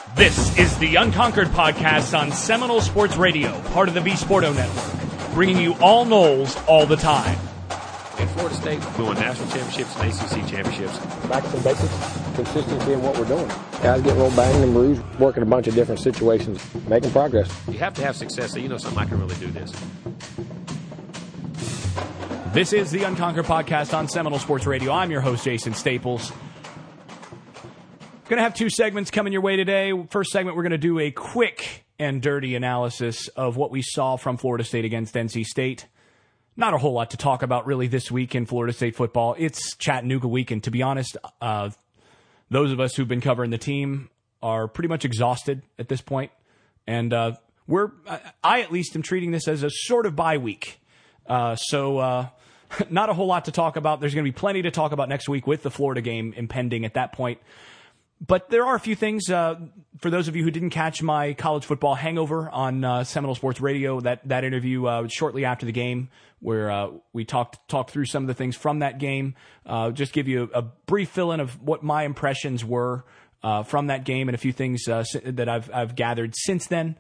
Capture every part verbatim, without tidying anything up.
This is the Unconquered Podcast on Seminole Sports Radio, part of the V Sporto Network, bringing you all Noles all the time. In Florida State, we won national championships and A C C championships. Back to the basics, consistency in what we're doing. Guys getting a little banged and bruised, working a bunch of different situations, making progress. You have to have success so you know something, I can really do this. This is the Unconquered Podcast on Seminole Sports Radio. I'm your host, Jason Staples. Going to have two segments coming your way today. First segment, we're going to do a quick and dirty analysis of what we saw from Florida State against N C State. Not a whole lot to talk about really this week in Florida State football. It's Chattanooga week, and to be honest, uh, those of us who've been covering the team are pretty much exhausted at this point. And uh, we're, I at least am treating this as a sort of bye week. Uh, so uh, not a whole lot to talk about. There's going to be plenty to talk about next week with the Florida game impending at that point. But there are a few things, uh, for those of you who didn't catch my college football hangover on uh, Seminole Sports Radio, that, that interview uh, shortly after the game where uh, we talked talked through some of the things from that game, uh, just give you a, a brief fill-in of what my impressions were uh, from that game and a few things uh, that I've, I've gathered since then.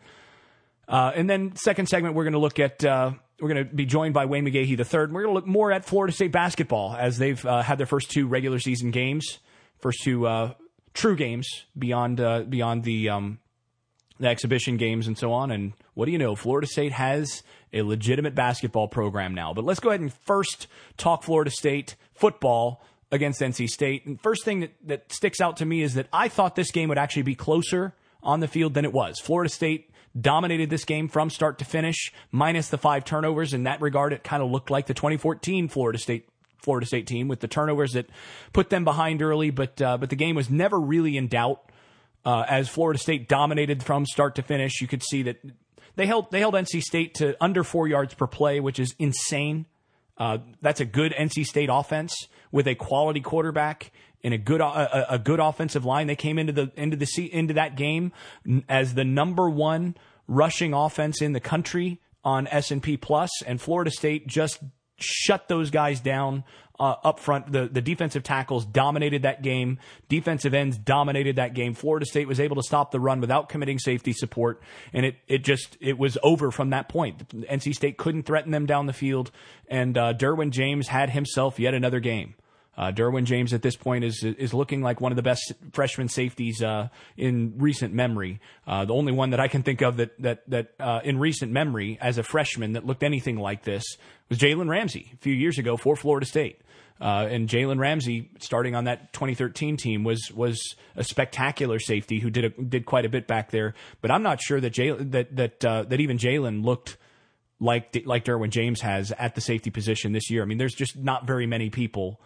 Uh, and then second segment, we're going to look at, uh, we're going to be joined by Wayne McGahee the third, and we're going to look more at Florida State basketball as they've uh, had their first two regular season games, first two uh true games beyond uh, beyond the um, the exhibition games and so on. And what do you know? Florida State has a legitimate basketball program now. But let's go ahead and first talk Florida State football against N C State. And first thing that, that sticks out to me is that I thought this game would actually be closer on the field than it was. Florida State dominated this game from start to finish, minus the five turnovers. In that regard, it kind of looked like the twenty fourteen Florida State Florida State team with the turnovers that put them behind early, but uh, but the game was never really in doubt uh, as Florida State dominated from start to finish. You could see that they held they held N C State to under four yards per play, which is insane. Uh, that's a good N C State offense with a quality quarterback and a good a, a good offensive line. They came into the into the into that game as the number one rushing offense in the country on S and P Plus, and Florida State just shut those guys down uh, up front. The, the defensive tackles dominated that game. Defensive ends dominated that game. Florida State was able to stop the run without committing safety support, and it, it just it was over from that point. N C State couldn't threaten them down the field, and uh, Derwin James had himself yet another game. Uh, Derwin James at this point is is looking like one of the best freshman safeties uh, in recent memory. Uh, the only one that I can think of that that that uh, in recent memory as a freshman that looked anything like this was Jalen Ramsey a few years ago for Florida State. Uh, and Jalen Ramsey, starting on that twenty thirteen team, was was a spectacular safety who did a, did quite a bit back there. But I'm not sure that Jalen, that that uh, that even Jalen looked like like Derwin James has at the safety position this year. I mean, there's just not very many people.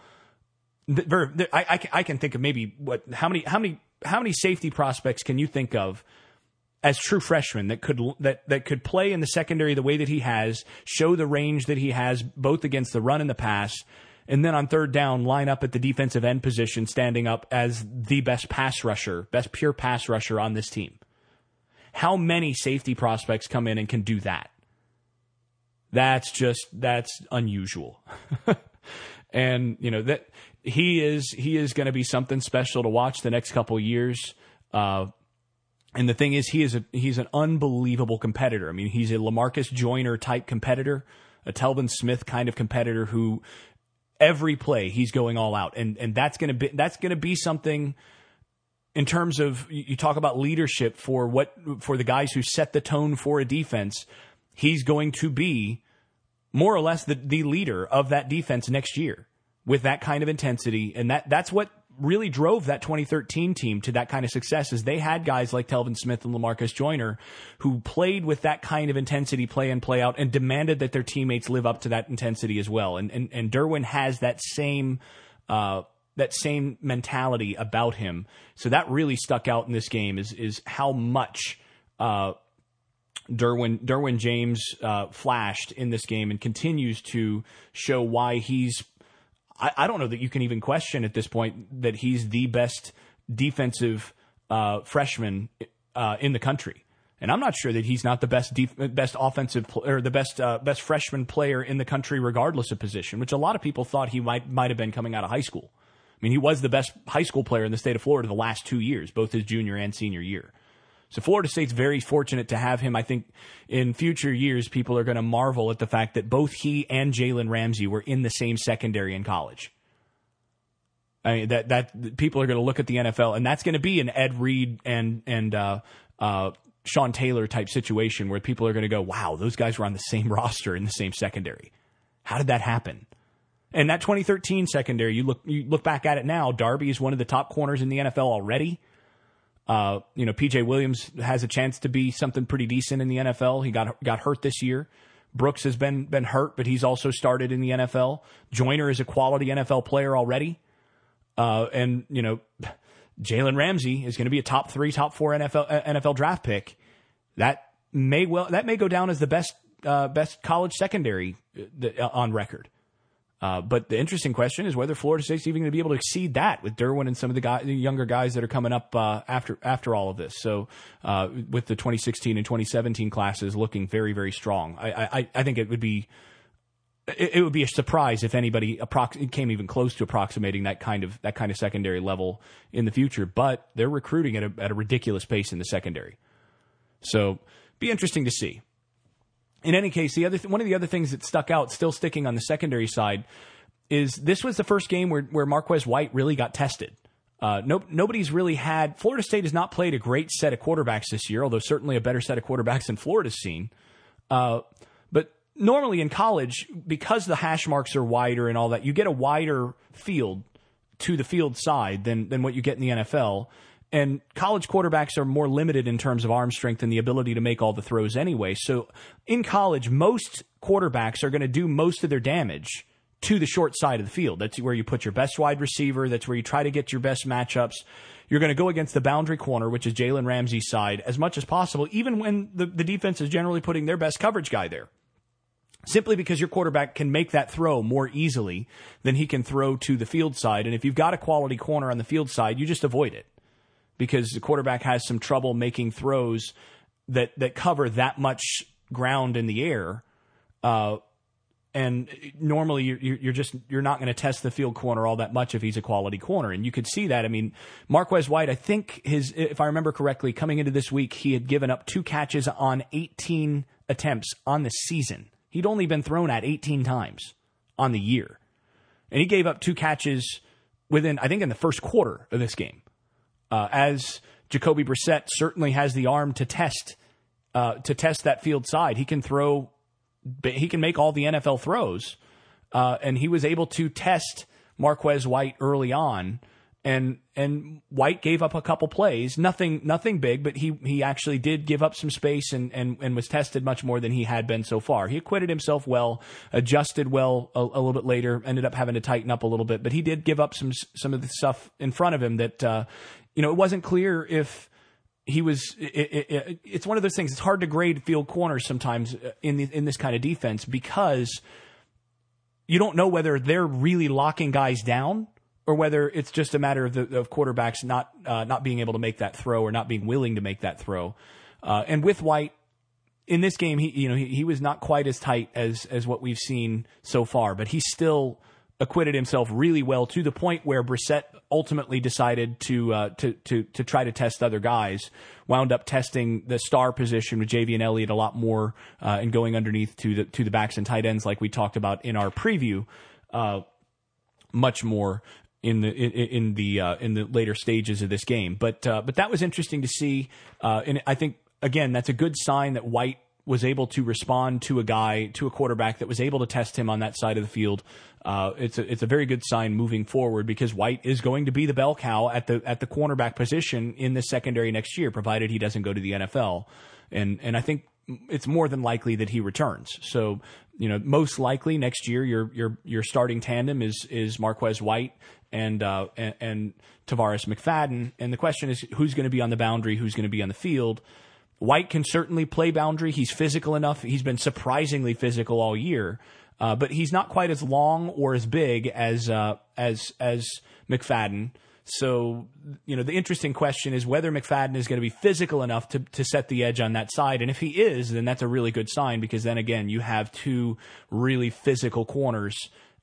I, I, I can think of maybe what how many how many how many safety prospects can you think of as true freshmen that could that that could play in the secondary the way that he has, show the range that he has both against the run and the pass, and then on third down line up at the defensive end position, standing up as the best pass rusher, best pure pass rusher on this team. How many safety prospects come in and can do that? That's just that's unusual. And you know that he is he is going to be something special to watch the next couple of years. Uh, and the thing is, he is a he's an unbelievable competitor. I mean, he's a LaMarcus Joyner type competitor, a Telvin Smith kind of competitor who every play he's going all out, and and that's going to be that's going to be something in terms of you talk about leadership for what for the guys who set the tone for a defense. He's going to be more or less the, the leader of that defense next year with that kind of intensity. And that that's what really drove that twenty thirteen team to that kind of success is they had guys like Telvin Smith and LaMarcus Joyner who played with that kind of intensity, play in, play out, and demanded that their teammates live up to that intensity as well. And and, and Derwin has that same uh, that same mentality about him. So that really stuck out in this game is is how much uh, Derwin Derwin James uh, flashed in this game and continues to show why he's. I, I don't know that you can even question at this point that he's the best defensive uh, freshman uh, in the country, and I'm not sure that he's not the best def- best offensive pl- or the best uh, best freshman player in the country, regardless of position, which a lot of people thought he might might have been coming out of high school. I mean, he was the best high school player in the state of Florida the last two years, both his junior and senior year. So Florida State's very fortunate to have him. I think in future years, people are going to marvel at the fact that both he and Jalen Ramsey were in the same secondary in college. I mean, that that people are going to look at the N F L, and that's going to be an Ed Reed and and uh, uh, Sean Taylor type situation where people are going to go, wow, those guys were on the same roster in the same secondary. How did that happen? And that twenty thirteen secondary, you look you look back at it now, Darby is one of the top corners in the N F L already. Uh, you know, P J Williams has a chance to be something pretty decent in the N F L. He got got hurt this year. Brooks has been been hurt, but he's also started in the N F L. Joyner is a quality N F L player already. Uh, and, you know, Jalen Ramsey is going to be a top three, top four N F L N F L draft pick. That may well that may go down as the best uh, best college secondary uh, on record. Uh, but the interesting question is whether Florida State's even going to be able to exceed that with Derwin and some of the, guy, the younger guys that are coming up uh, after after all of this. So uh, with the twenty sixteen and twenty seventeen classes looking very, very strong, I, I, I think it would be it, it would be a surprise if anybody approx- came even close to approximating that kind of that kind of secondary level in the future. But they're recruiting at a, at a ridiculous pace in the secondary. So be interesting to see. In any case, the other th- one of the other things that stuck out, still sticking on the secondary side, is this was the first game where, where Marquez White really got tested. Uh, no, nobody's really had – Florida State has not played a great set of quarterbacks this year, although certainly a better set of quarterbacks than Florida's seen. Uh, but normally in college, because the hash marks are wider and all that, you get a wider field to the field side than than what you get in the N F L. And college quarterbacks are more limited in terms of arm strength and the ability to make all the throws anyway. So in college, most quarterbacks are going to do most of their damage to the short side of the field. That's where you put your best wide receiver. That's where you try to get your best matchups. You're going to go against the boundary corner, which is Jalen Ramsey's side, as much as possible, even when the, the defense is generally putting their best coverage guy there. Simply because your quarterback can make that throw more easily than he can throw to the field side. And if you've got a quality corner on the field side, you just avoid it, because the quarterback has some trouble making throws that, that cover that much ground in the air. Uh, and normally you're, you're just, you're not going to test the field corner all that much if he's a quality corner. And you could see that. I mean, Marquez White, I think his, if I remember correctly, coming into this week, he had given up two catches on eighteen attempts on the season. He'd only been thrown at eighteen times on the year. And he gave up two catches within, I think, in the first quarter of this game. Uh, as Jacoby Brissett certainly has the arm to test uh, to test that field side. He can throw, he can make all the N F L throws, uh, and he was able to test Marquez White early on. And and White gave up a couple plays, nothing nothing big, but he he actually did give up some space and and, and was tested much more than he had been so far. He acquitted himself well, adjusted well a, a little bit later, ended up having to tighten up a little bit, but he did give up some some of the stuff in front of him that. Uh, You know, it wasn't clear if he was. It, it, it, it's one of those things. It's hard to grade field corners sometimes in the, in this kind of defense, because you don't know whether they're really locking guys down or whether it's just a matter of the of quarterbacks not uh, not being able to make that throw or not being willing to make that throw. Uh, and with White in this game, he you know he, he was not quite as tight as as what we've seen so far, but he still acquitted himself really well, to the point where Brissett ultimately decided to uh, to to to try to test other guys. Wound up testing the star position with Javian Elliott a lot more uh, and going underneath to the to the backs and tight ends, like we talked about in our preview, uh, much more in the in, in the uh, in the later stages of this game. But uh, but that was interesting to see, uh, and I think again that's a good sign that White was able to respond to a guy, to a quarterback that was able to test him on that side of the field. Uh, it's a, it's a very good sign moving forward, because White is going to be the bell cow at the at the cornerback position in the secondary next year, provided he doesn't go to the N F L. And and I think it's more than likely that he returns. So, you know, most likely next year your your your starting tandem is is Marquez White and uh, and, and Tavares McFadden. And the question is, who's going to be on the boundary, who's going to be on the field? White can certainly play boundary. He's physical enough. He's been surprisingly physical all year, uh, but he's not quite as long or as big as uh, as as McFadden. So, you know, the interesting question is whether McFadden is going to be physical enough to to set the edge on that side. And if he is, then that's a really good sign, because then again, you have two really physical corners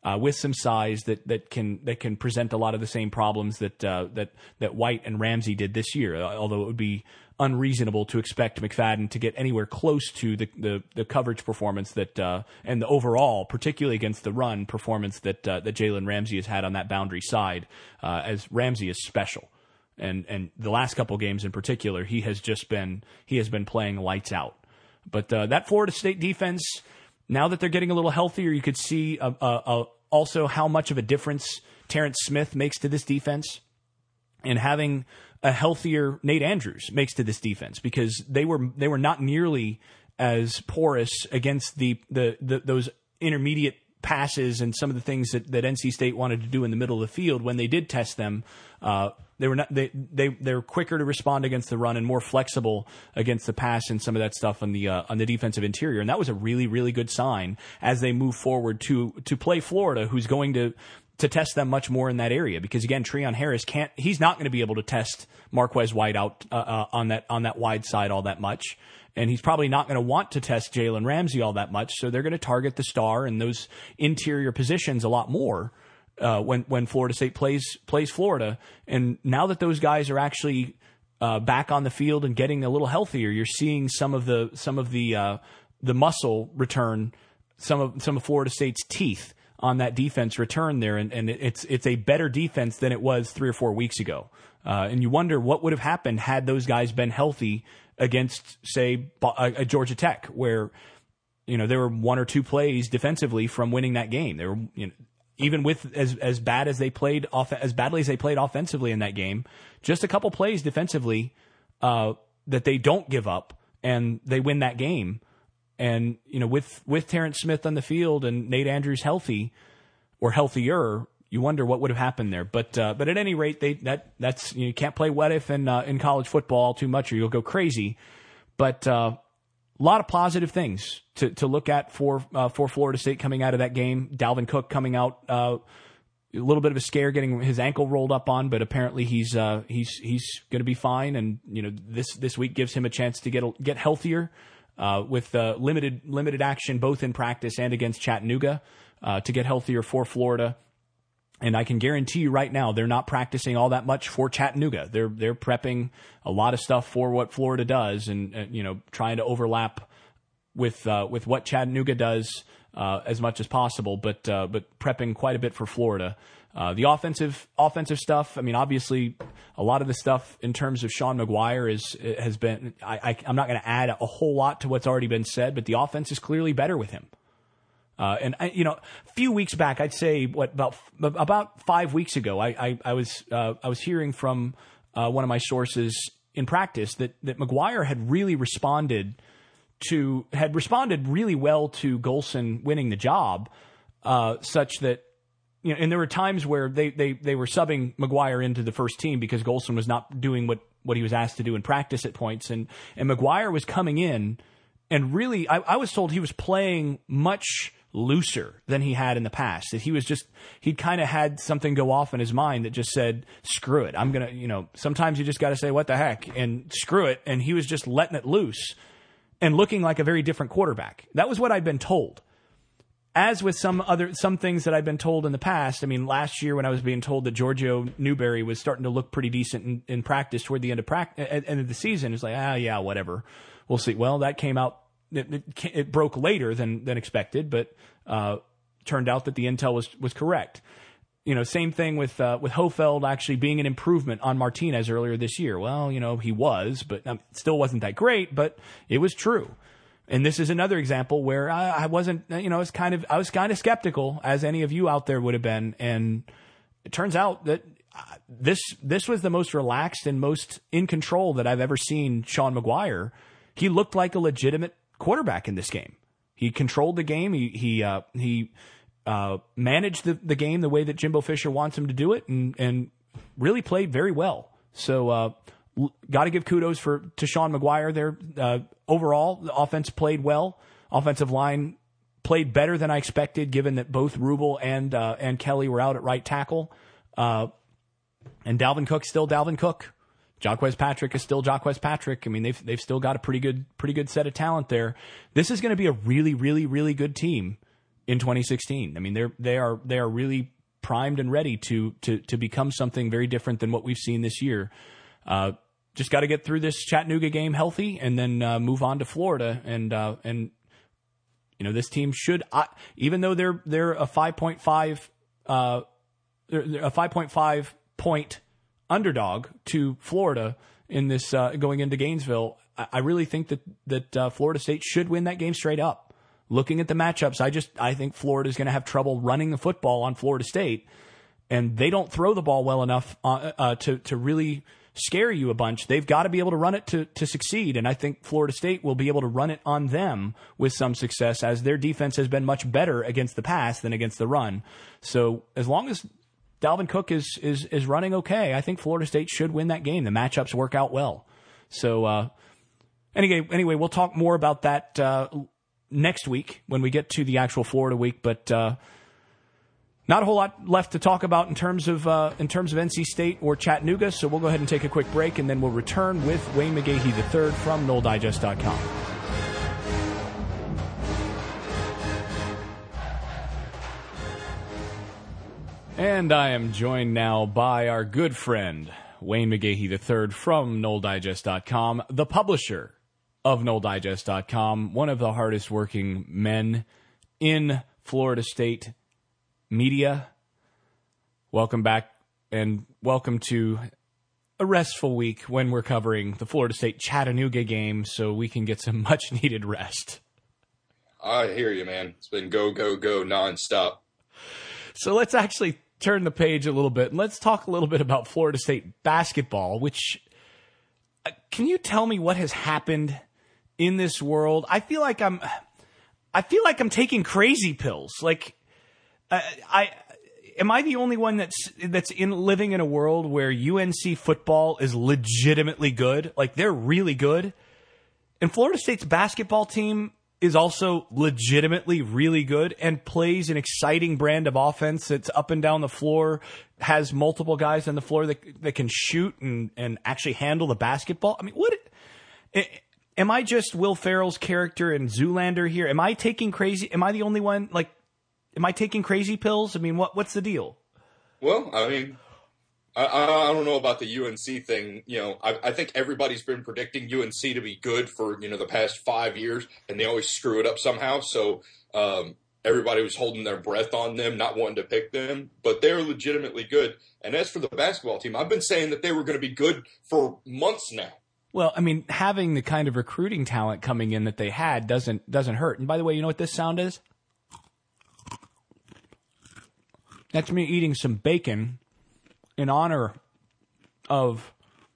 uh, with some size that that can that can present a lot of the same problems that uh, that that White and Ramsey did this year. Although it would be unreasonable to expect McFadden to get anywhere close to the the, the coverage performance that uh, and the overall, particularly against the run performance that uh, that Jalen Ramsey has had on that boundary side, uh, as Ramsey is special. And and the last couple games in particular, he has just been he has been playing lights out. But uh, that Florida State defense, now that they're getting a little healthier, you could see uh, uh, uh, also how much of a difference Terrence Smith makes to this defense, and having a healthier Nate Andrews makes to this defense, because they were they were not nearly as porous against the the, the those intermediate passes and some of the things that, that N C State wanted to do in the middle of the field when they did test them. Uh, they were not they they they're quicker to respond against the run and more flexible against the pass and some of that stuff on the uh, on the defensive interior. And that was a really really good sign as they move forward to to play Florida, who's going to to test them much more in that area, because again, Treon Harris can't he's not going to be able to test Marquez White out uh, uh, on that on that wide side all that much. And he's probably not going to want to test Jalen Ramsey all that much, so they're going to target the star and those interior positions a lot more uh, when when Florida State plays plays Florida. And now that those guys are actually uh, back on the field and getting a little healthier, you're seeing some of the some of the uh, the muscle return, some of some of Florida State's teeth on that defense return there, and, and it's it's a better defense than it was three or four weeks ago. Uh, and you wonder what would have happened had those guys been healthy against, say, a Georgia Tech, where, you know, there were one or two plays defensively from winning that game. They were, you know, even with as as bad as they played off as badly as they played offensively in that game, just a couple plays defensively uh, that they don't give up, and they win that game. And, you know, with with Terrence Smith on the field and Nate Andrews healthy or healthier, you wonder what would have happened there. But uh, but at any rate, they that that's you, know, you can't play what if in uh, in college football too much, or you'll go crazy. But uh, a lot of positive things to to look at for uh, for Florida State coming out of that game. Dalvin Cook coming out uh, a little bit of a scare, getting his ankle rolled up on, but apparently he's uh, he's he's going to be fine. And you know this this week gives him a chance to get get healthier uh, with uh, limited limited action both in practice and against Chattanooga uh, to get healthier for Florida. And I can guarantee you right now, they're not practicing all that much for Chattanooga. They're they're prepping a lot of stuff for what Florida does, and uh, you know, trying to overlap with uh, with what Chattanooga does uh, as much as possible. But uh, but prepping quite a bit for Florida. Uh, the offensive offensive stuff. I mean, obviously, a lot of the stuff in terms of Sean Maguire is has been. I, I I'm not going to add a whole lot to what's already been said, but the offense is clearly better with him. Uh, and I, you know, a few weeks back, I'd say what about about five weeks ago, I I, I was uh, I was hearing from uh, one of my sources in practice that that Maguire had really responded to had responded really well to Golson winning the job, uh, such that you know, and there were times where they they they were subbing Maguire into the first team because Golson was not doing what what he was asked to do in practice at points, and and Maguire was coming in and really, I, I was told he was playing much looser than he had in the past. That he was just, he'd kind of had something go off in his mind that just said, screw it. I'm going to, you know, sometimes you just got to say, what the heck, and screw it. And he was just letting it loose and looking like a very different quarterback. That was what I'd been told. As with some other, some things that I've been told in the past. I mean, last year when I was being told that Giorgio Newberry was starting to look pretty decent in, in practice toward the end of practice, end of the season, it's like, ah, yeah, whatever. We'll see. Well, that came out, It, it, it broke later than than expected, but uh, turned out that the intel was was correct. You know, same thing with uh, with Hofeld actually being an improvement on Martinez earlier this year. Well, you know, he was, but um, it still wasn't that great, but it was true. And this is another example where I, I wasn't, you know, I was kind of I was kind of skeptical, as any of you out there would have been, and it turns out that this this was the most relaxed and most in control that I've ever seen Sean Maguire. He looked like a legitimate quarterback in this game. He controlled the game. He he uh, he uh, managed the, the game the way that Jimbo Fisher wants him to do it, and and really played very well. So uh, l- got to give kudos for to Sean Maguire there. Uh, overall, the offense played well. Offensive line played better than I expected, given that both Rubel and uh, and Kelly were out at right tackle, uh, and Dalvin Cook still Dalvin Cook. Jaquez Patrick is still Jaquez Patrick. I mean, they've they've still got a pretty good pretty good set of talent there. This is going to be a really, really, really good team in twenty sixteen. I mean, they're they are they are really primed and ready to to to become something very different than what we've seen this year. Uh, just got to get through this Chattanooga game healthy, and then uh, move on to Florida. And uh, and you know, this team should, uh, even though they're they're a five point five uh, they're a five point five point underdog to Florida in this uh, going into Gainesville. I, I really think that that uh, Florida State should win that game straight up. Looking at the matchups, I just I think Florida's going to have trouble running the football on Florida State, and they don't throw the ball well enough uh, uh, to to really scare you a bunch. They've got to be able to run it to to succeed, and I think Florida State will be able to run it on them with some success, as their defense has been much better against the pass than against the run. So as long as Dalvin Cook is is is running okay, I think Florida State should win that game. The matchups work out well. So uh, anyway, anyway, we'll talk more about that Uh, next week when we get to the actual Florida week, but uh, not a whole lot left to talk about in terms of uh, in terms of N C State or Chattanooga. So we'll go ahead and take a quick break, and then we'll return with Wayne McGahee the third from Noles Digest dot com. And I am joined now by our good friend Wayne McGahee the third from Noles Digest dot com, the publisher of Noles Digest dot com, one of the hardest working men in Florida State media. Welcome back, and welcome to a restful week when we're covering the Florida State Chattanooga game, so we can get some much needed rest. I hear you, man. It's been go, go, go nonstop. So let's actually turn the page a little bit, and let's talk a little bit about Florida State basketball, which, uh, can you tell me what has happened in this world? I feel like I'm, I feel like I'm taking crazy pills. Like, uh, I, am I the only one that's, that's in living in a world where U N C football is legitimately good? Like, they're really good. And Florida State's basketball team is also legitimately really good and plays an exciting brand of offense that's up and down the floor, has multiple guys on the floor that that can shoot and, and actually handle the basketball. I mean, what? It, Am I just Will Ferrell's character in Zoolander here? Am I taking crazy? Am I the only one? Like, am I taking crazy pills? I mean, what what's the deal? Well, I mean, I, I don't know about the U N C thing. You know, I, I think everybody's been predicting U N C to be good for, you know, the past five years, and they always screw it up somehow. So um, everybody was holding their breath on them, not wanting to pick them, but they're legitimately good. And as for the basketball team, I've been saying that they were going to be good for months now. Well, I mean, having the kind of recruiting talent coming in that they had doesn't doesn't hurt. And by the way, you know what this sound is? That's me eating some bacon in honor of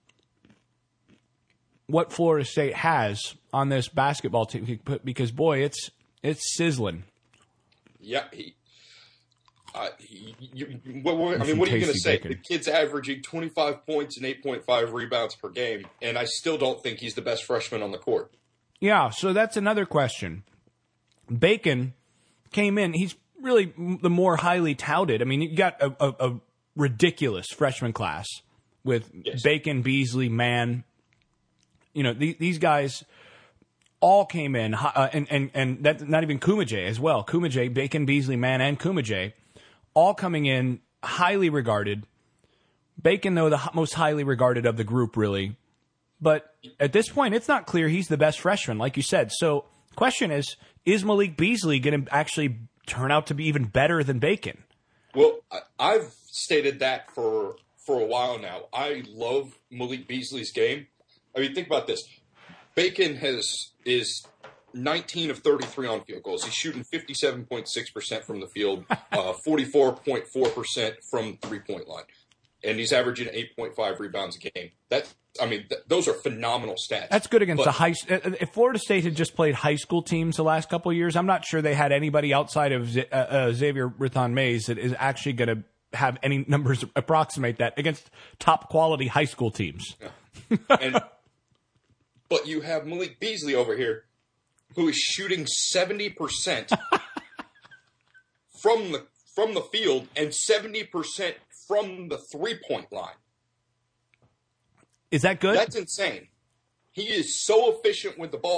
what Florida State has on this basketball team, because boy, it's it's sizzling. Yeah, he, uh, he, you, what, what, I mean, what are you going to say? Bacon. The kid's averaging twenty-five points and eight point five rebounds per game, and I still don't think he's the best freshman on the court. Yeah, so that's another question. Bacon came in; he's really the more highly touted. I mean, you got a, a, a ridiculous freshman class with yes. Bacon, Beasley, Mann. You know, the, these guys all came in, uh, and and and that's not even Kumajay as well. Kumajay, Bacon, Beasley, Mann, and Kumajay, all coming in highly regarded. Bacon, though, the most highly regarded of the group, really. But at this point, it's not clear he's the best freshman, like you said. So, question is, is Malik Beasley going to actually turn out to be even better than Bacon? Well, I've stated that for for a while now. I love Malik Beasley's game. I mean, think about this. Bacon has is nineteen of thirty-three on field goals. He's shooting fifty-seven point six percent from the field, uh, forty-four point four percent from three-point line. And he's averaging eight point five rebounds a game. That's, I mean, th- those are phenomenal stats. That's good against but, the high. If Florida State had just played high school teams the last couple of years, I'm not sure they had anybody outside of Z- uh, uh, Xavier Rithon-Mays that is actually going to have any numbers approximate that against top quality high school teams. Yeah. And, but you have Malik Beasley over here, who is shooting seventy percent from the from the field and seventy percent from the three-point line. Is that good? That's insane. He is so efficient with the ball.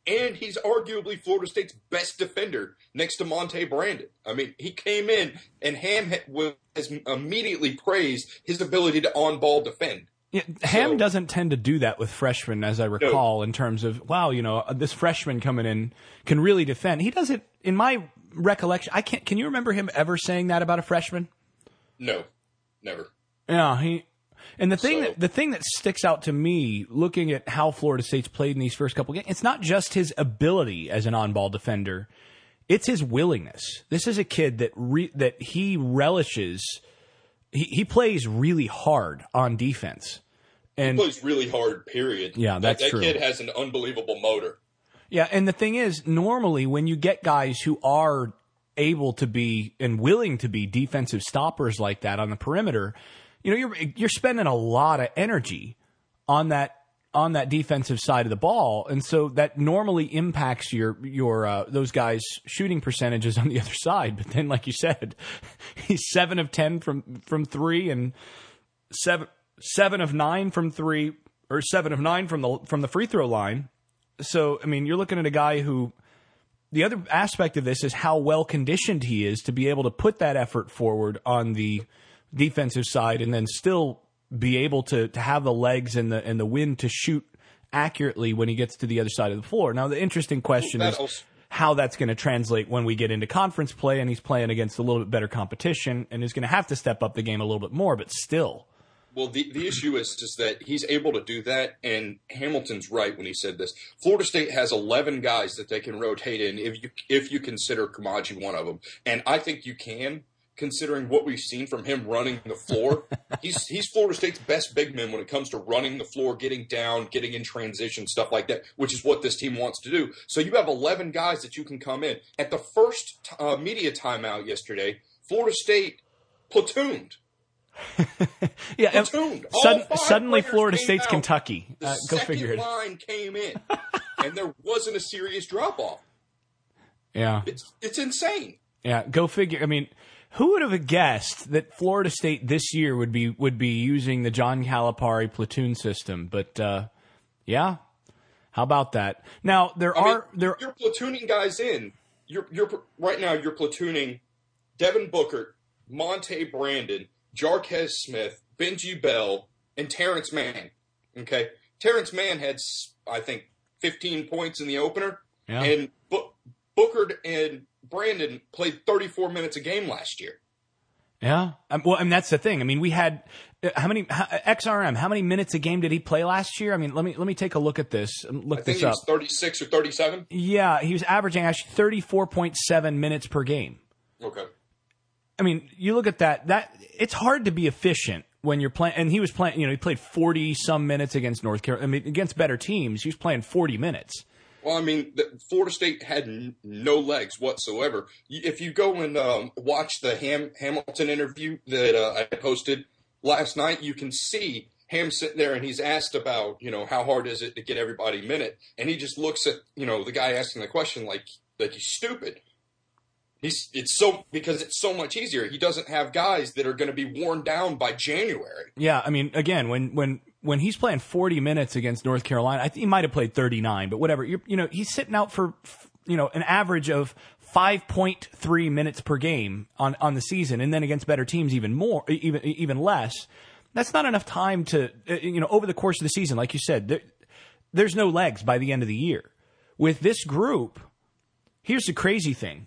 and he's arguably Florida State's best defender next to Monte Brandon. I mean, he came in, and Ham has immediately praised his ability to on-ball defend. Yeah, Ham so, doesn't tend to do that with freshmen, as I recall, no. in terms of, wow, you know, this freshman coming in can really defend. He doesn't, in my recollection, I can't, can you remember him ever saying that about a freshman? No, never. Yeah, he, and the thing, so. that, the thing that sticks out to me, looking at how Florida State's played in these first couple games, it's not just his ability as an on-ball defender, it's his willingness. This is a kid that re, that he relishes, he, he plays really hard on defense. And, he plays really hard, period. Yeah, that's that, that true. That kid has an unbelievable motor. Yeah, and the thing is, normally when you get guys who are able to be and willing to be defensive stoppers like that on the perimeter, you know, you're you're spending a lot of energy on that on that defensive side of the ball, and so that normally impacts your your uh, those guys' shooting percentages on the other side. But then, like you said, he's seven of ten from from three and seven. Seven of nine from three, or seven of nine from the from the free throw line. So, I mean, you're looking at a guy who, the other aspect of this is how well conditioned he is to be able to put that effort forward on the defensive side, and then still be able to to have the legs and the and the wind to shoot accurately when he gets to the other side of the floor. Now, the interesting question is how that's going to translate when we get into conference play, and he's playing against a little bit better competition, and is going to have to step up the game a little bit more, but still. Well, the, the issue is just that he's able to do that, and Hamilton's right when he said this. Florida State has eleven guys that they can rotate in if you if you consider Kamaji one of them. And I think you can, considering what we've seen from him running the floor. he's he's Florida State's best big man when it comes to running the floor, getting down, getting in transition, stuff like that, which is what this team wants to do. So you have eleven guys that you can come in. At the first uh, media timeout yesterday, Florida State platooned. yeah, Platooned. Sudden, suddenly Florida State's out. Kentucky. The Uh, go second figure it. line came in, and there wasn't a serious drop off. Yeah, it's it's insane. Yeah, go figure. I mean, who would have guessed that Florida State this year would be would be using the John Calipari platoon system? But uh, yeah, how about that? Now there I are mean, there. You're platooning guys in. You're you're right now. You're platooning Devin Booker, Monte Brandon, Jarquez Smith, Benji Bell, and Terrence Mann. Okay, Terrence Mann had, I think, fifteen points in the opener, yeah. and Bo- Booker and Brandon played thirty-four minutes a game last year. Yeah, um, well, I mean that's the thing. I mean, we had uh, how many how, X R M? How many minutes a game did he play last year? I mean, let me let me take a look at this. Look I think this he up. was thirty-six or thirty-seven. Yeah, he was averaging actually thirty-four point seven minutes per game. Okay. I mean, you look at that. That it's hard to be efficient when you're playing. And he was playing. You know, he played forty some minutes against North Carolina. I mean, against better teams, he was playing forty minutes. Well, I mean, the, Florida State had n- no legs whatsoever. If you go and um, watch the Ham Hamilton interview that uh, I posted last night, you can see Ham sitting there, and he's asked about, you know, how hard is it to get everybody a minute, and he just looks at, you know, the guy asking the question like like he's stupid. He's it's so because it's so much easier. He doesn't have guys that are going to be worn down by January. Yeah, I mean, again, when when when he's playing forty minutes against North Carolina, I think he might have played thirty-nine, but whatever. You're, you know, he's sitting out for you know an average of five point three minutes per game on, on the season, and then against better teams even more, even even less. That's not enough time to you know over the course of the season, like you said. There, there's no legs by the end of the year with this group. Here's the crazy thing.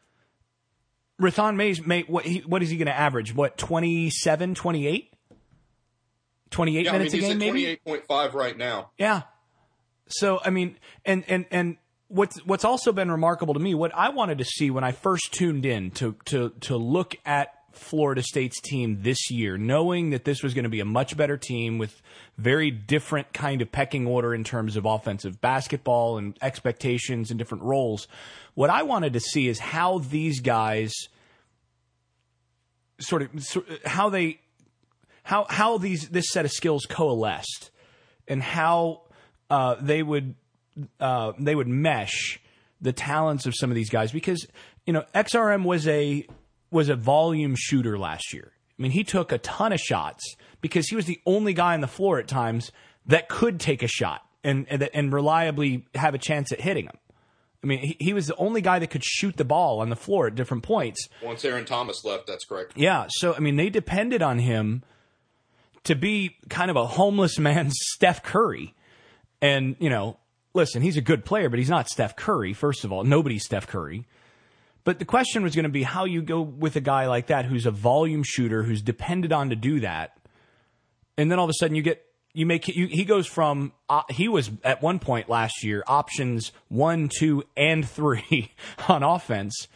Rathan Mays, may, what, he, what is he going to average? What, twenty-seven, twenty-eight? twenty-eight yeah, minutes I mean, a game, maybe? twenty-eight point five right now. Yeah. So, I mean, and, and, and what's, what's also been remarkable to me, what I wanted to see when I first tuned in to, to, to look at Florida State's team this year, knowing that this was going to be a much better team with very different kind of pecking order in terms of offensive basketball and expectations and different roles. What I wanted to see is how these guys sort of, sort of how they, how how these this set of skills coalesced, and how uh, they would uh, they would mesh the talents of some of these guys, because you know X R M was a was a volume shooter last year. I mean, he took a ton of shots because he was the only guy on the floor at times that could take a shot. and and, and reliably have a chance at hitting him. I mean, he, he was the only guy that could shoot the ball on the floor at different points. Once Aaron Thomas left, that's correct. Yeah, so, I mean, they depended on him to be kind of a homeless man's Steph Curry. And, you know, listen, he's a good player, but he's not Steph Curry, first of all. Nobody's Steph Curry. But the question was going to be how you go with a guy like that who's a volume shooter, who's depended on to do that. And then all of a sudden you get, you make, you, he goes from, uh, he was at one point last year, options one, two, and three on offense.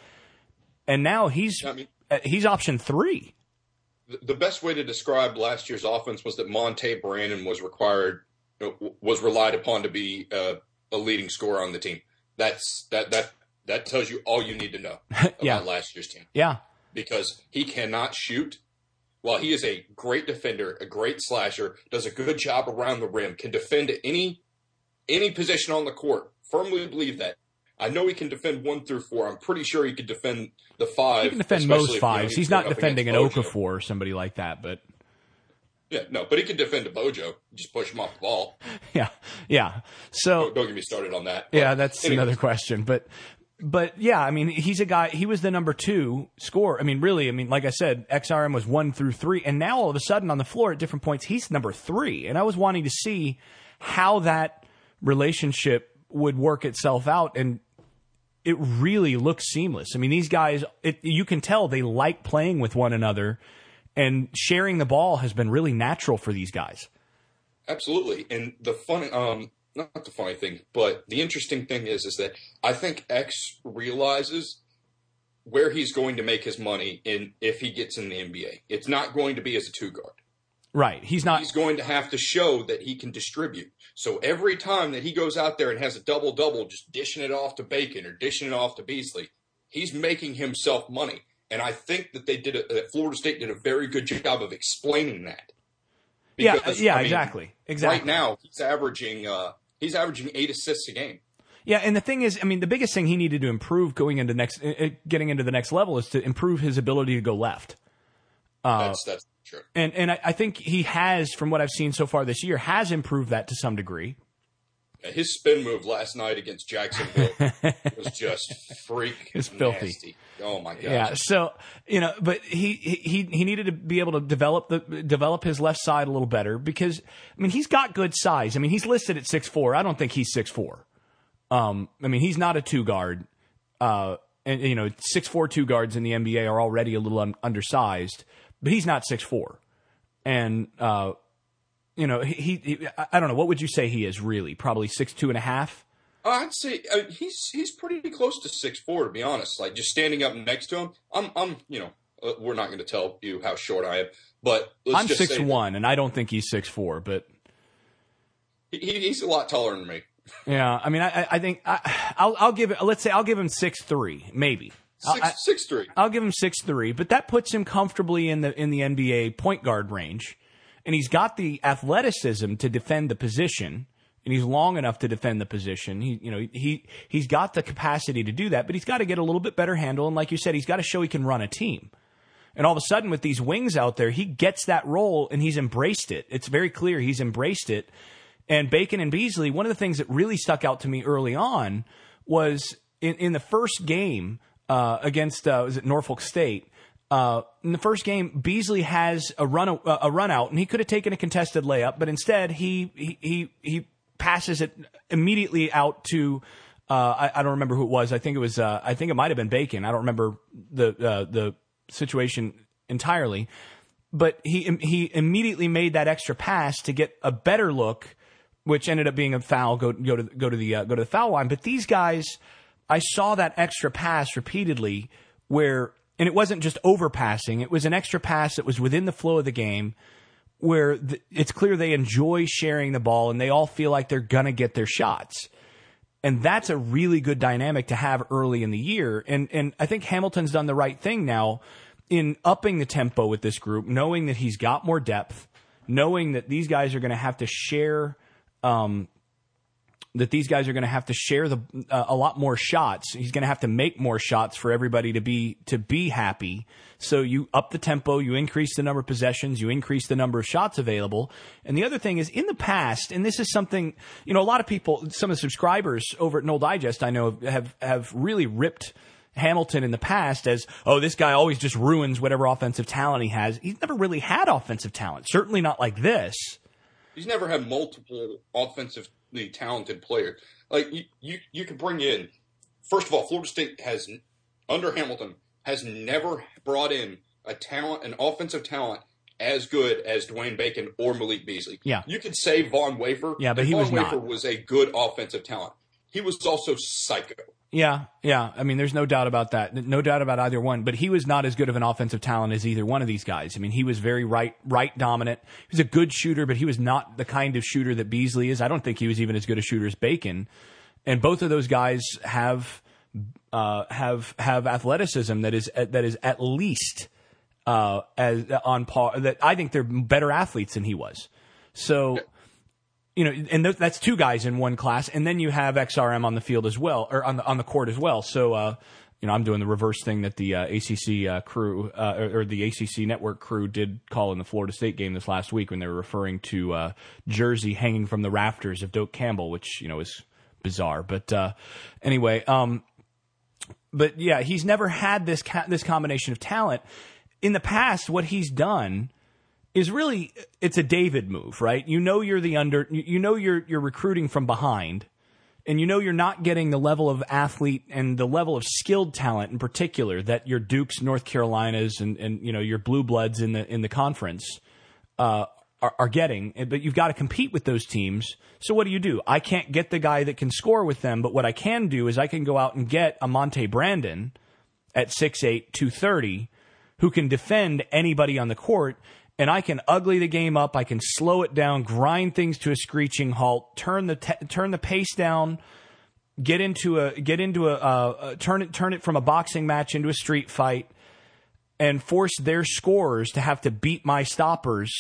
And now he's, I mean, he's option three. The best way to describe last year's offense was that Monte Brandon was required, was relied upon to be uh, a leading scorer on the team. That's that that that tells you all you need to know about yeah. last year's team. Yeah, because he cannot shoot. While he is a great defender, a great slasher, does a good job around the rim, can defend at any any position on the court. Firmly believe that. I know he can defend one through four. I'm pretty sure he could defend the five. He can defend most fives. He's not defending an Okafor or somebody like that, but yeah, no, but he can defend a Bojo. Just push him off the ball. Yeah, yeah. So don't, don't get me started on that. But yeah, that's anyways. Another question. But but yeah, I mean, he's a guy. He was the number two scorer. I mean, really, I mean, like I said, X R M was one through three, and now all of a sudden on the floor at different points, he's number three. And I was wanting to see how that relationship would work itself out, and it really looks seamless. I mean, these guys, it, you can tell they like playing with one another, and sharing the ball has been really natural for these guys. Absolutely. And the funny, um, not the funny thing, but the interesting thing is, is that I think X realizes where he's going to make his money in if he gets in the N B A. It's not going to be as a two guard. Right. He's not. He's going to have to show that he can distribute. So every time that he goes out there and has a double-double, just dishing it off to Bacon or dishing it off to Beasley, he's making himself money. And I think that they did a, that Florida State did a very good job of explaining that. Because, yeah, yeah, I mean, exactly. Exactly. Right now, he's averaging uh, he's averaging eight assists a game. Yeah, and the thing is, I mean, the biggest thing he needed to improve going into next, uh, getting into the next level is to improve his ability to go left. Uh, that's that's true. And and I, I think he has, from what I've seen so far this year, has improved that to some degree. Yeah, his spin move last night against Jacksonville was just freak it's filthy. Nasty. Oh my gosh. Yeah. So you know, but he he he needed to be able to develop the develop his left side a little better because I mean he's got good size. I mean he's listed at six four. I don't think he's six four. Um, I mean he's not a two guard. Uh, and you know six four two guards in the N B A are already a little un- undersized. But he's not six four, and uh, you know he, he. I don't know. What would you say he is really? Probably six two and a half. I'd say uh, he's he's pretty close to six four, to be honest. Like just standing up next to him, I'm I'm you know uh, we're not going to tell you how short I am, but let's I'm just six say one, and I don't think he's six four, but he, he's a lot taller than me. Yeah, I mean, I I think I, I'll I'll give it. Let's say I'll give him six three, maybe. Six, I, six three. I'll give him six three, but that puts him comfortably in the in the N B A point guard range, and he's got the athleticism to defend the position, and he's long enough to defend the position. He you know he he's got the capacity to do that, but he's got to get a little bit better handle, and like you said, he's got to show he can run a team. And all of a sudden, with these wings out there, he gets that role, and he's embraced it. It's very clear he's embraced it. And Bacon and Beasley, one of the things that really stuck out to me early on was in, in the first game. Uh, against uh, was it Norfolk State? Uh, in the first game, Beasley has a run a, a run out, and he could have taken a contested layup, but instead he he he, he passes it immediately out to uh, I, I don't remember who it was. I think it was uh, I think it might have been Bacon. I don't remember the uh, the situation entirely, but he he immediately made that extra pass to get a better look, which ended up being a foul. Go go to go to the uh, go to the foul line. But these guys. I saw that extra pass repeatedly where, and it wasn't just overpassing, it was an extra pass that was within the flow of the game where the, it's clear they enjoy sharing the ball and they all feel like they're going to get their shots. And that's a really good dynamic to have early in the year. And, and I think Hamilton's done the right thing now in upping the tempo with this group, knowing that he's got more depth, knowing that these guys are going to have to share, um, that these guys are going to have to share the uh, a lot more shots. He's going to have to make more shots for everybody to be to be happy. So you up the tempo, you increase the number of possessions, you increase the number of shots available. And the other thing is, in the past, and this is something, you know, a lot of people, some of the subscribers over at Noel Digest, I know, have have really ripped Hamilton in the past as, oh, this guy always just ruins whatever offensive talent he has. He's never really had offensive talent, certainly not like this. He's never had multiple offensively talented players. Like, you, you, you could bring in, first of all, Florida State has, under Hamilton, has never brought in a talent, an offensive talent as good as Dwayne Bacon or Malik Beasley. Yeah. You could say Von Wafer. Yeah, but he Von was Wafer not. was a good offensive talent. He was also psycho. Yeah, yeah. I mean, there's no doubt about that. No doubt about either one. But he was not as good of an offensive talent as either one of these guys. I mean, he was very right, right dominant. He was a good shooter, but he was not the kind of shooter that Beasley is. I don't think he was even as good a shooter as Bacon. And both of those guys have uh, have have athleticism that is that is at least uh, as on par. That I think they're better athletes than he was. So. You know, and th- that's two guys in one class, and then you have X R M on the field as well, or on the on the court as well. So, uh, you know, I'm doing the reverse thing that the uh, A C C uh, crew uh, or, or the A C C network crew did call in the Florida State game this last week when they were referring to uh, Jersey hanging from the rafters of Doak Campbell, which you know is bizarre. But uh, anyway, um, but yeah, he's never had this ca- this combination of talent. In the past, what he's done is really, it's a David move, right? You know you're the under, you know you're you're recruiting from behind, and you know you're not getting the level of athlete and the level of skilled talent in particular that your Dukes, North Carolinas, and, and you know your Blue Bloods in the in the conference uh, are, are getting. But you've got to compete with those teams. So what do you do? I can't get the guy that can score with them, but what I can do is I can go out and get a Monte Brandon at six eight, two thirty, who can defend anybody on the court. And I can ugly the game up. I can slow it down, grind things to a screeching halt, turn the te- turn the pace down, get into a get into a uh, turn it turn it from a boxing match into a street fight, and force their scorers to have to beat my stoppers,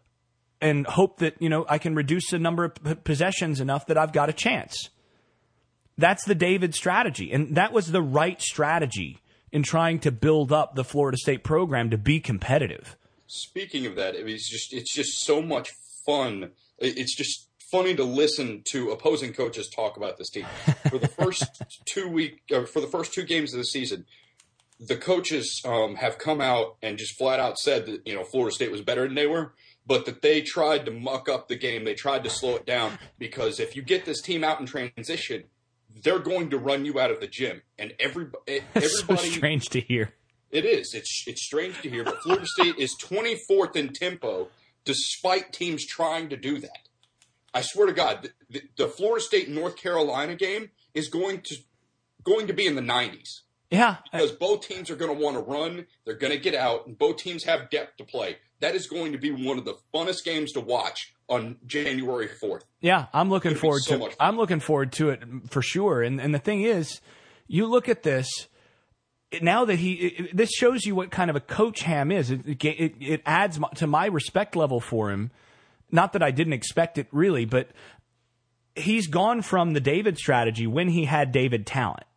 and hope that you know I can reduce the number of p- possessions enough that I've got a chance. That's the David strategy, and that was the right strategy in trying to build up the Florida State program to be competitive. Speaking of that, it's just it's just so much fun. It's just funny to listen to opposing coaches talk about this team. For the first two week, or for the first two games of the season, the coaches um, have come out and just flat out said that you know Florida State was better than they were, but that they tried to muck up the game. They tried to slow it down because if you get this team out in transition, they're going to run you out of the gym, and every everybody. So strange to hear. It is. It's it's strange to hear, but Florida State is twenty-fourth in tempo despite teams trying to do that. I swear to God, the, the Florida State North Carolina game is going to going to be in the nineties. Yeah. Because both teams are going to want to run, they're going to get out, and both teams have depth to play. That is going to be one of the funnest games to watch on January fourth. Yeah, I'm looking forward so to it. I'm looking forward to it for sure. And and the thing is, you look at this now that he, it, this shows you what kind of a coach Ham is. It, it, it adds to my respect level for him. Not that I didn't expect it really, but he's gone from the David strategy when he had David talent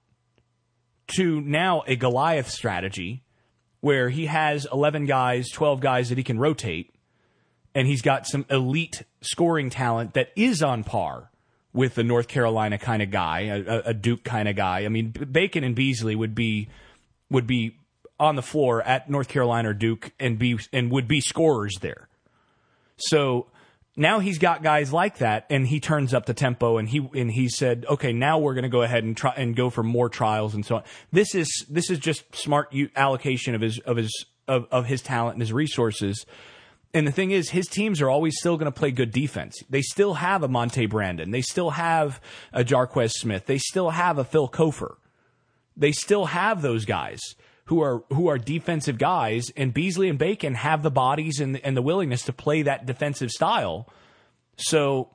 to now a Goliath strategy where he has eleven guys, twelve guys that he can rotate, and he's got some elite scoring talent that is on par with the North Carolina kind of guy, a, a Duke kind of guy. I mean, Bacon and Beasley would be would be on the floor at North Carolina or Duke and be and would be scorers there. So now he's got guys like that, and he turns up the tempo, and he and he said, okay, now we're going to go ahead and try and go for more trials and so on. This is this is just smart allocation of his of his of, of his talent and his resources. And the thing is, his teams are always still going to play good defense. They still have a Monte Brandon. They still have a Jarquez Smith. They still have a Phil Kofer. They still have those guys who are who are defensive guys, and Beasley and Bacon have the bodies and, and the willingness to play that defensive style. So,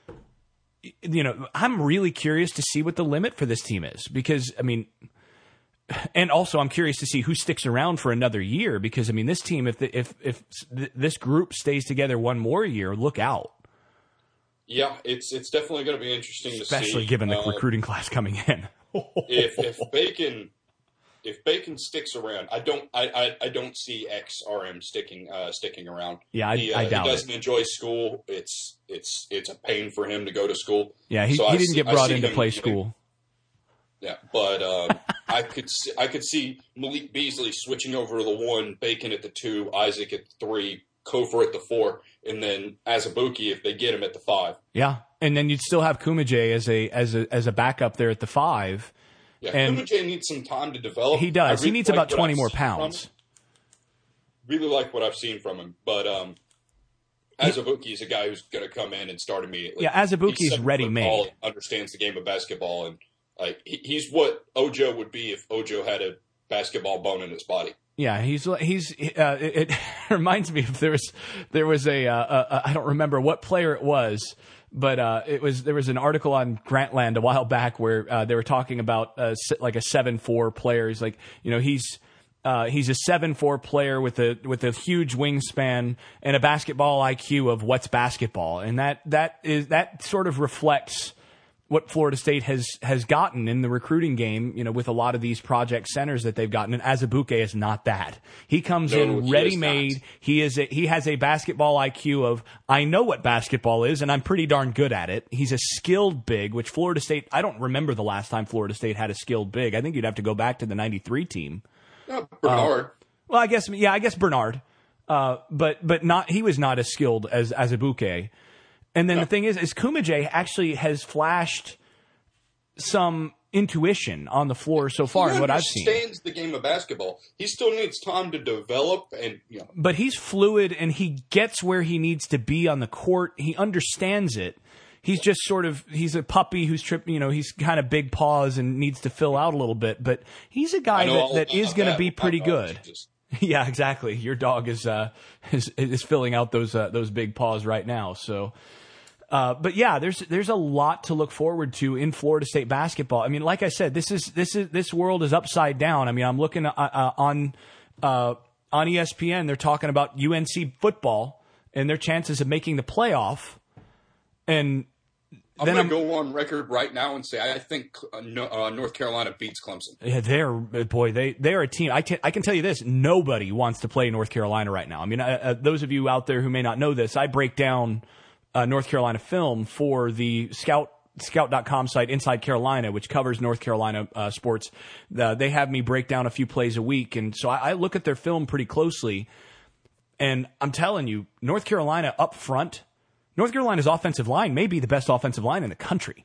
you know, I'm really curious to see what the limit for this team is because, I mean, and also I'm curious to see who sticks around for another year because, I mean, this team, if the, if if this group stays together one more year, look out. Yeah, it's it's definitely going to be interesting to see, especially given the uh, recruiting class coming in. if if Bacon if Bacon sticks around, I don't I, I, I don't see X R M sticking uh, sticking around. Yeah, I, he, uh, I doubt he doesn't it. enjoy school. It's it's it's a pain for him to go to school. Yeah, he, so he I didn't see, get brought in in to play school. Yeah, but um, I could see, I could see Malik Beasley switching over to the one, Bacon at the two, Isaac at the three, Kofor at the four, and then Azubuike if they get him at the five. Yeah, and then you'd still have Kumajay as a as a as a backup there at the five. Yeah, and Kumajay needs some time to develop. He does. Really he needs like about twenty I've more seen pounds. Really like what I've seen from him, but um, Azubuike is a guy who's going to come in and start immediately. Yeah, Azubuike's ready-made. Understands the game of basketball, and like he, he's what Ojo would be if Ojo had a basketball bone in his body. Yeah, he's he's. Uh, it, it reminds me if there was there was a, uh, a I don't remember what player it was, but uh, it was there was an article on Grantland a while back where uh, they were talking about uh, like a seven four player. He's like, you know, he's uh, he's a seven four player with a with a huge wingspan and a basketball I Q of what's basketball, and that that is that sort of reflects what Florida State has has gotten in the recruiting game, you know, with a lot of these project centers that they've gotten. And Azubuike is not that. He comes no, in he ready-made. Is he is a, he has a basketball I Q of, I know what basketball is, and I'm pretty darn good at it. He's a skilled big, which Florida State, I don't remember the last time Florida State had a skilled big. I think you'd have to go back to the ninety-three team. No, Bernard. Uh, well, I guess, yeah, I guess Bernard. Uh, but but not he was not as skilled as Azubuike. And then no. the thing is, is Kumajay actually has flashed some intuition on the floor so far in what I've seen. He understands the game of basketball. He still needs time to develop, and you know. But he's fluid and he gets where he needs to be on the court. He understands it. He's just sort of he's a puppy who's tripping. You know, he's kind of big paws and needs to fill out a little bit. But he's a guy that, that is going to be pretty good. Just... Yeah, exactly. Your dog is uh is, is filling out those uh, those big paws right now. So. Uh, but yeah, there's there's a lot to look forward to in Florida State basketball. I mean, like I said, this is this is this world is upside down. I mean, I'm looking uh, uh, on uh, on E S P N. They're talking about U N C football and their chances of making the playoff. And I'm then going to go on record right now and say I think uh, no, uh, North Carolina beats Clemson. Yeah, they're boy, they they're a team. I can I can tell you this: nobody wants to play North Carolina right now. I mean, uh, uh, those of you out there who may not know this, I break down. Uh, North Carolina film for the scout scout dot com site Inside Carolina, which covers North Carolina uh, sports. Uh, they have me break down a few plays a week, and so I, I look at their film pretty closely. And I'm telling you, North Carolina up front, North Carolina's offensive line may be the best offensive line in the country.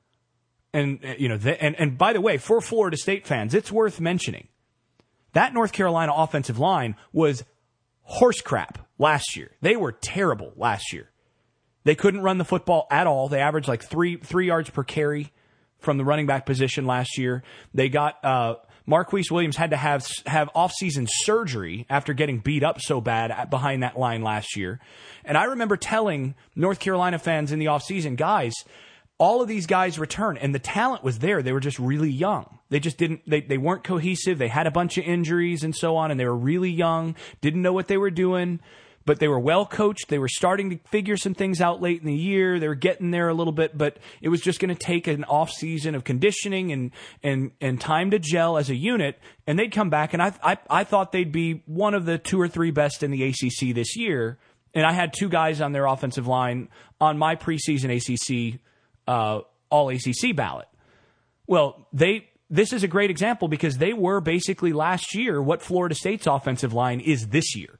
And uh, you know, they, and and by the way, for Florida State fans, it's worth mentioning that North Carolina offensive line was horse crap last year. They were terrible last year. They couldn't run the football at all. They averaged like three three yards per carry from the running back position last year. They got uh, Marquise Williams had to have have off-season surgery after getting beat up so bad behind that line last year. And I remember telling North Carolina fans in the off-season, guys, all of these guys return, and the talent was there. They were just really young. They just didn't. They they weren't cohesive. They had a bunch of injuries and so on, and they were really young. Didn't know what they were doing. But they were well coached. They were starting to figure some things out late in the year. They were getting there a little bit, but it was just going to take an off season of conditioning and and and time to gel as a unit. And they'd come back, and I I, I thought they'd be one of the two or three best in the A C C this year. And I had two guys on their offensive line on my preseason A C C uh, all A C C ballot. Well, they. This is a great example because they were basically last year what Florida State's offensive line is this year.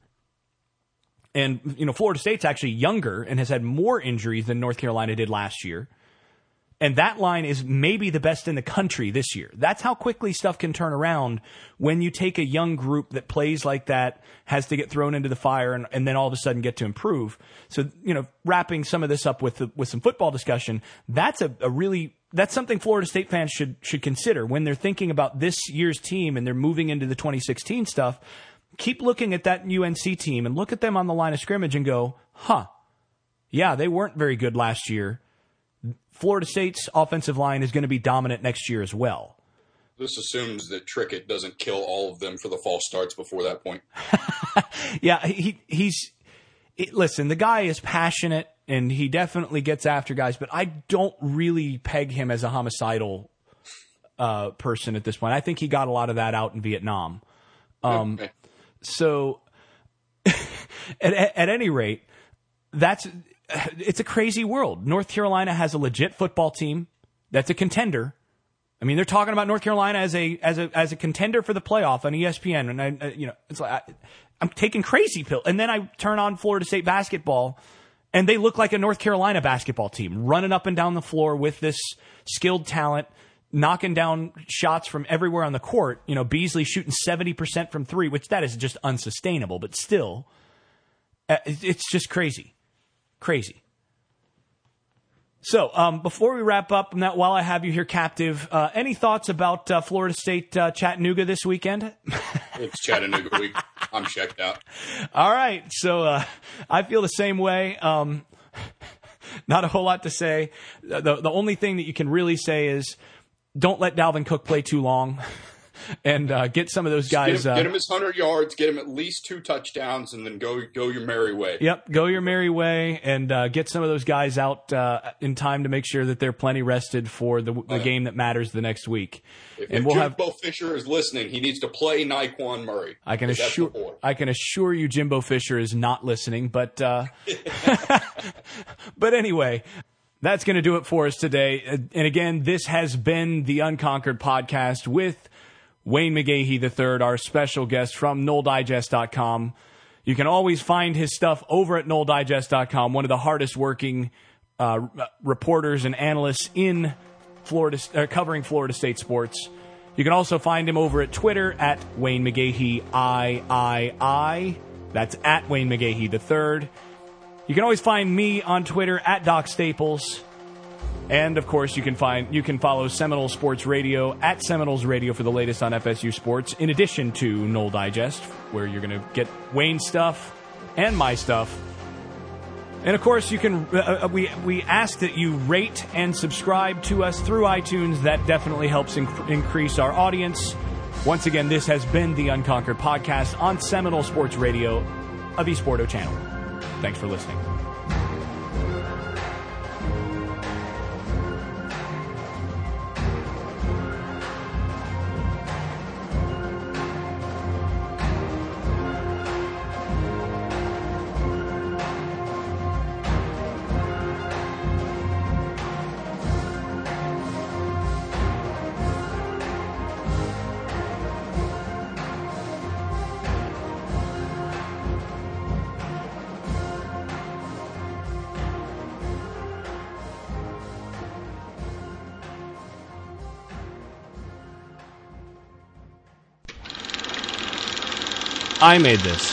And, you know, Florida State's actually younger and has had more injuries than North Carolina did last year. And that line is maybe the best in the country this year. That's how quickly stuff can turn around when you take a young group that plays like that, has to get thrown into the fire, and, and then all of a sudden get to improve. So, you know, wrapping some of this up with the, with some football discussion, that's a, a really that's something Florida State fans should should consider when they're thinking about this year's team and they're moving into the twenty sixteen stuff. Keep looking at that U N C team and look at them on the line of scrimmage and go, huh, yeah, they weren't very good last year. Florida State's offensive line is going to be dominant next year as well. This assumes that Trickett doesn't kill all of them for the false starts before that point. yeah, he he's – listen, the guy is passionate and he definitely gets after guys, but I don't really peg him as a homicidal uh, person at this point. I think he got a lot of that out in Vietnam. Um, okay. So, at, at any rate, that's it's a crazy world. North Carolina has a legit football team that's a contender. I mean, they're talking about North Carolina as a as a as a contender for the playoff on E S P N, and I, you know, it's like I, I'm taking crazy pill. And then I turn on Florida State basketball, and they look like a North Carolina basketball team, running up and down the floor with this skilled talent, knocking down shots from everywhere on the court. You know, Beasley shooting seventy percent from three, which that is just unsustainable. But still, it's just crazy, crazy. So, um, before we wrap up, now, while I have you here captive, uh, any thoughts about uh, Florida State uh, Chattanooga this weekend? It's Chattanooga week. I'm checked out. All right. So, uh, I feel the same way. Um, not a whole lot to say. The, the only thing that you can really say is don't let Dalvin Cook play too long. And uh, get some of those guys. Get him, uh, get him his one hundred yards, get him at least two touchdowns, and then go go your merry way. Yep, go your merry way, and uh, get some of those guys out uh, in time to make sure that they're plenty rested for the, the uh, game that matters the next week. If, and if we'll Jimbo have, Fisher is listening, he needs to play Naquan Murray. I can assure I can assure you, Jimbo Fisher is not listening. But uh, but anyway. That's going to do it for us today. And again, this has been the Unconquered Podcast with Wayne McGahee the third, our special guest from Noel Digest dot com. You can always find his stuff over at Noel Digest dot com, one of the hardest working uh, reporters and analysts in Florida, uh, covering Florida State sports. You can also find him over at Twitter at Wayne McGahee I I I. That's at Wayne McGahee the third. You can always find me on Twitter at Doc Staples. And, of course, you can find you can follow Seminole Sports Radio at Seminoles Radio for the latest on F S U sports, in addition to Noel Digest, where you're going to get Wayne's stuff and my stuff. And, of course, you can uh, we we ask that you rate and subscribe to us through iTunes. That definitely helps inc- increase our audience. Once again, this has been the Unconquered Podcast on Seminole Sports Radio, a Esporto channel. Thanks for listening. I made this.